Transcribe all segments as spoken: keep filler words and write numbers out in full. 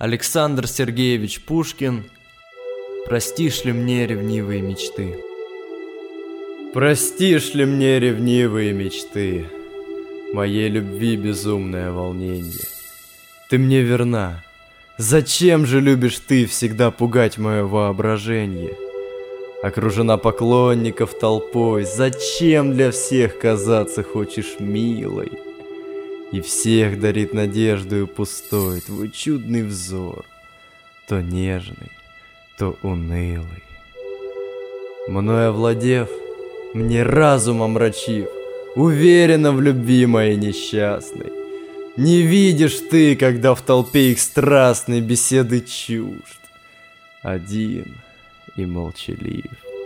Александр Сергеевич Пушкин. Простишь ли мне ревнивые мечты? Простишь ли мне ревнивые мечты, моей любви безумное волнение? Ты мне верна. Зачем же любишь ты всегда пугать мое воображение? Окружена поклонников толпой, зачем для всех казаться хочешь милой? И всех дарит надеждою пустой твой чудный взор, то нежный, то унылый. Мною овладев, мне разум омрачив, уверена в любви моей несчастной. Не видишь ты, когда в толпе их страстной беседы чужд, один и молчалив.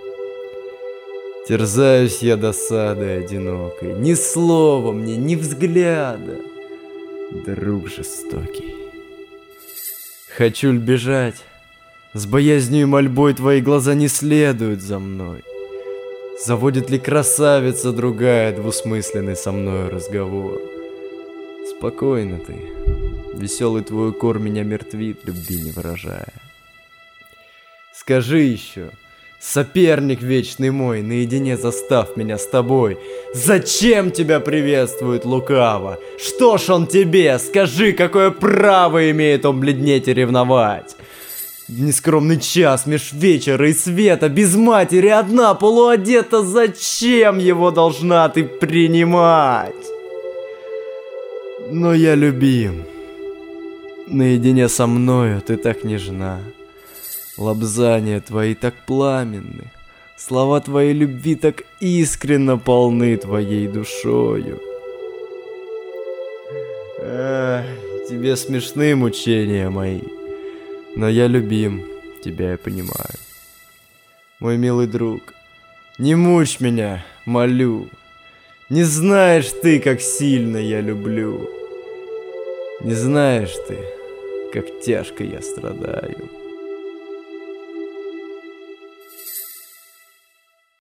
Терзаюсь я досадой одинокой, ни слова мне, ни взгляда, друг жестокий. Хочу ль бежать, с боязнью и мольбой твои глаза не следуют за мной. Заводит ли красавица другая двусмысленный со мною разговор? Спокойно ты, веселый твой укор меня мертвит, любви не выражая. Скажи еще, соперник вечный мой, наедине застав меня с тобой, зачем тебя приветствует лукаво? Что ж он тебе? Скажи, какое право имеет он бледнеть и ревновать? В нескромный час меж вечера и света, без матери одна, полуодета, зачем его должна ты принимать? Но я любим. Наедине со мною ты так нежна. Лобзания твои так пламенны, слова твоей любви так искренно полны твоей душою. Эх, тебе смешны мучения мои, но я любим, тебя я понимаю. Мой милый друг, не мучь меня, молю. Не знаешь ты, как сильно я люблю. Не знаешь ты, как тяжко я страдаю.